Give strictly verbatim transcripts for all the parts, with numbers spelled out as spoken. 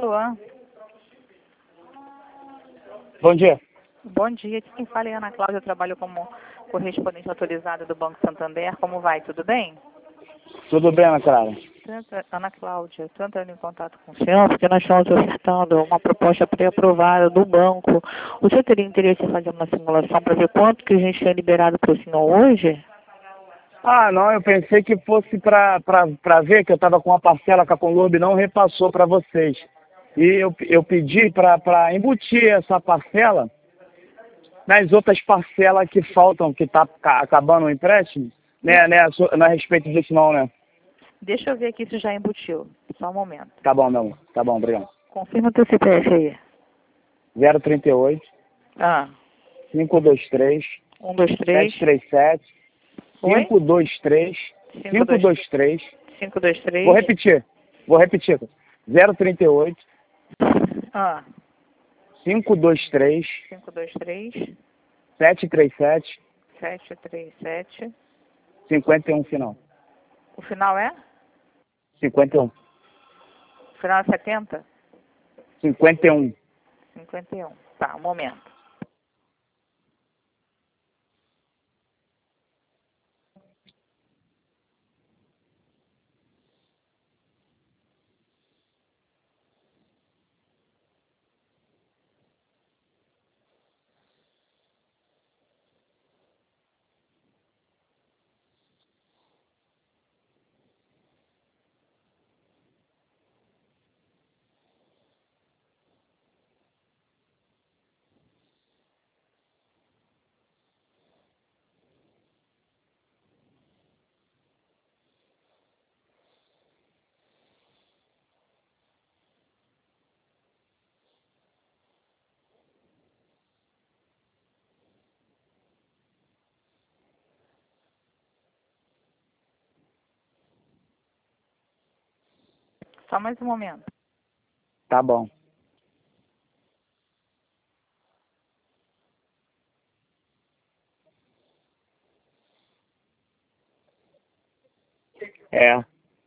Luan. Bom dia. Bom dia. Aqui quem fala é Ana Cláudia. Eu trabalho como correspondente autorizada do Banco Santander. Como vai? Tudo bem? Tudo bem, Ana Clara? Ana Cláudia, estou entrando em contato com o senhor porque nós estamos ofertando uma proposta pré-aprovada do banco. O senhor teria interesse em fazer uma simulação para ver quanto que a gente tinha liberado para o senhor hoje? Ah, não, eu pensei que fosse para ver que eu estava com uma parcela que a Conlurb não repassou para vocês. E eu, eu pedi para embutir essa parcela nas outras parcelas que faltam, que está acabando o empréstimo, né, né, não é a respeito disso não, né? Deixa eu ver aqui se já embutiu. Só um momento. Tá bom, meu amor. Tá bom, obrigado. Confirma o teu C P F aí. zero trinta e oito, Ah, cinco dois três, um, dois, três. sete três sete, Oi? cinco dois três, cinco dois três. cinco, dois, três. Vou repetir. Vou repetir. zero trinta e oito, Ah, cinco dois três, cinco, dois, três. sete três sete, sete, três, sete. cinquenta e um final. O final é? cinquenta e um. O final é setenta? cinquenta e um. cinquenta e um. Tá, um momento. Só mais um momento. Tá bom. É.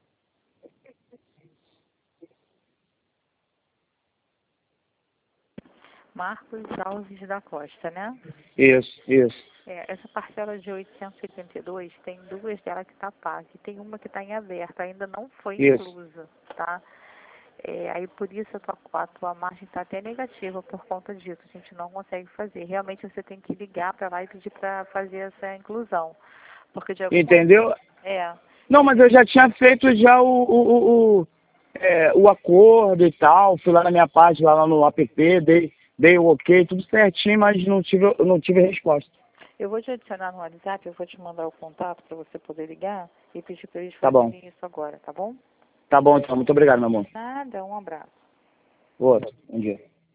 Marcos Alves da Costa, né? Isso, isso. É, essa parcela de oitocentos e oitenta e dois, tem duas dela que está paga. E tem uma que está em aberto, ainda não foi Isso. inclusa, tá? É, aí por isso a tua, a tua margem está até negativa por conta disso. A gente não consegue fazer. Realmente você tem que ligar para lá e pedir para fazer essa inclusão. Porque de alguma... Entendeu? É. Não, mas eu já tinha feito já o, o, o, o, é, o acordo e tal. Fui lá na minha parte, lá no app, dei, dei o ok, tudo certinho, mas não tive, não tive resposta. Eu vou te adicionar no WhatsApp, eu vou te mandar o contato para você poder ligar e pedir para eles Tá bom. fazerem isso agora, tá bom? Tá bom, então. Muito obrigado, meu amor. Nada, um abraço. Outro. Bom dia.